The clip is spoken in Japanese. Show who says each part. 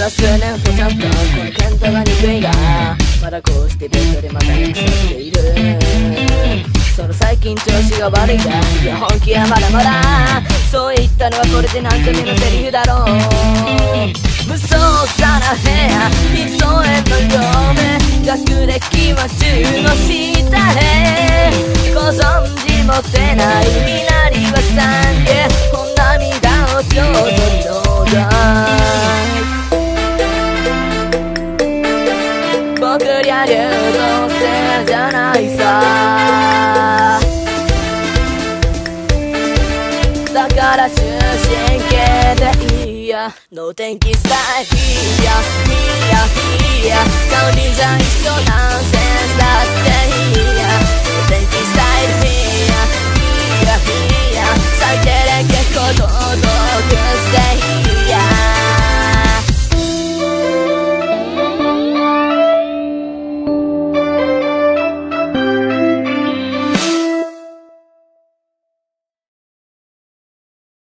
Speaker 1: ら数年とちゃんとこの健太が憎いがまだこうしてベッドでまた寝腐っている。その最近調子が悪いがいや本気はまだまだ。そう言ったのはこれで何回目のセリフだろう。無双さな部屋人への嫁学歴は10の下へご存知持てない身なりは3へ本涙をちょうどちょうだい。僕りゃ流動性じゃないさ。だから終身刑でいいや。能天気スタイルいやいやいや顔にじゃ一緒ナンセンスだっていいや。能天気